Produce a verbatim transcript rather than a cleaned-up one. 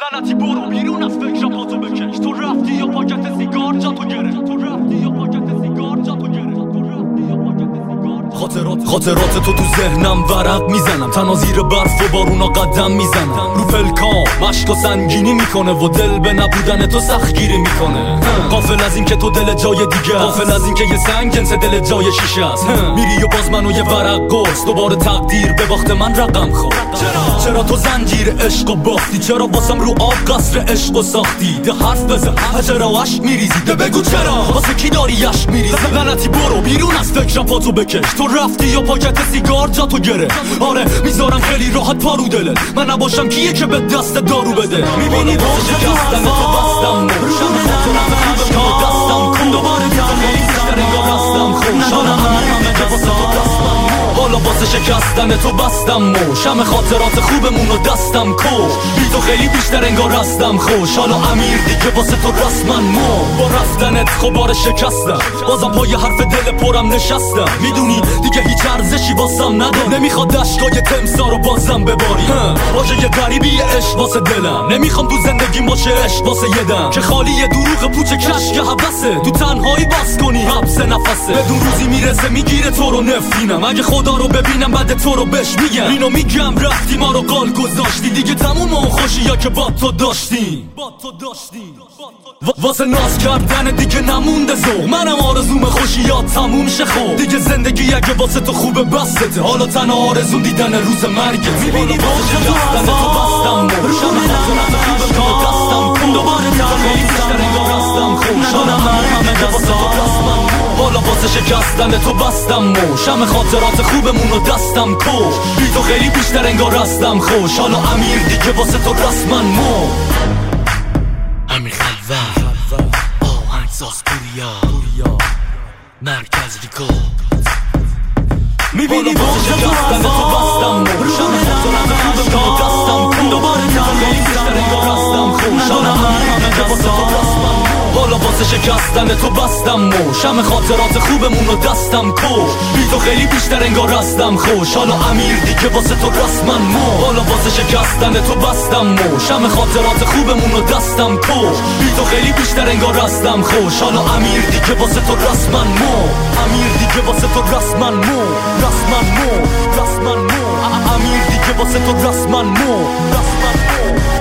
لعنتی برو بیرون از فکرم پاتو بکش. تو رفتی یا پاکت سیگار جا تو گره. تو رفتی یا پاکت سیگار جا تو گره. خاطرات خاطرات تو تو ذهنم ورق میزنم، تنها زیر برف و بارونا قدم میزنم. رو پلکام مشک و سنگینی میکنه و دل به نبودن تو سختگیری میکنه. غافل از این که تو دل جای دیگه، غافل از این که یه سنگ جنس دل جای شیشه است. میری و باز منو یه ورق قرص، دوباره تقدیر به باخت من رقم خورد. چرا چرا تو زنجیر عشق و باختی؟ چرا واسم رو آب قصر عشق و ساختی؟ ده حرف بزن، چرا عشق میریزی؟ ده بگو چرا واسه کی داری عشق میریزی؟ لعنتی برو بیرون از فکرم پاتو بکش. تو رفتی یا پاکت سیگار جا تو گره. آره میذارم خیلی راحت پارو دلت، من نباشم کیه که به دست دارو بده. میبینی واسه شکستن تو بستم موشم خاطرم خوبه دستم کن. دوباره خیلی بیشتر انگار هستم خوشحالم همه که واسه تو دستم. حالا واسه شکستن تو بستم موشم خاطرات خوبمون رو دستم کش. بی تو خیلی بیشتر انگار هستم خوش. حالا امیر دیگه واسه تو رسمن مو. با رفتنت خبار شکستم، بازم پای حرف دل پرم نشستم. میدونی دیگه هیچ ارزشی واسم نداره، نمیخواد دشتای تمسا رو بازم بباری. باشه یه غریبی عشق واسه دلم، نمیخوام تو زندگیم باشه عشق واسه یه دم که خالی یه دروغ پوچ کشک حوثه. تو تنهایی باز کنی حبس نفسه، بدون روزی میرسه میگیره تو رو نفرینم. اگه خدا رو ببینم بعد تو رو بهش میگم اینو میگم رفتی ما رو قال گذاشتی. دیگه تموم اون خوشی ها که با تو داشتیم با تو داشتیم واسه ناز کردن دیگه نمونده ذوق. منم آرزوم خوشیات تموم شه خب. دیگه زندگی اگه واسه تو خوبه بسته، حالا تنها آرزو دیدن روز مرگت. میبینی واسه دستن تو بستم موشم خاطرات خوبه دستم کن. دوباره خیلی بیشتر انگار هستم خوشحالم همه که واسه تو رسمن. حالا واسه شکستن تو بستم موشم خاطرات خوبمون رو دستم کش. بی تو خیلی بیشتر انگار هستم خوش. حالا امیر دیگه واسه تو رسمن مو. امیر خلوت آهنگساز پوریا مرکز ریکو. میبینی واسه شکستن تو بستم موشم خاطرات خوبمون رو دستم کن. دوباره خیلی بیشتر انگار هستم خوش. حالا امیر دیگه واسه تو رسمن. حالا واسه شکستن تو بستم موشم خاطرات خوبمون رو دستم کش. بی تو خیلی بیشتر انگار هستم خوش. حالا امیر دیگه واسه تو رسمن مو. حالا واسه شکستن تو بستم موشم خاطرات خوبمون رو دستم کش. بی تو خیلی بیشتر انگار هستم خوش. حالا امیر دیگه واسه تو رسمن مو. امیر دیگه واسه تو رسمن مو. رسمن مو رسمن مو. امیر دیگه واسه تو رسمن مو. رسمن مو.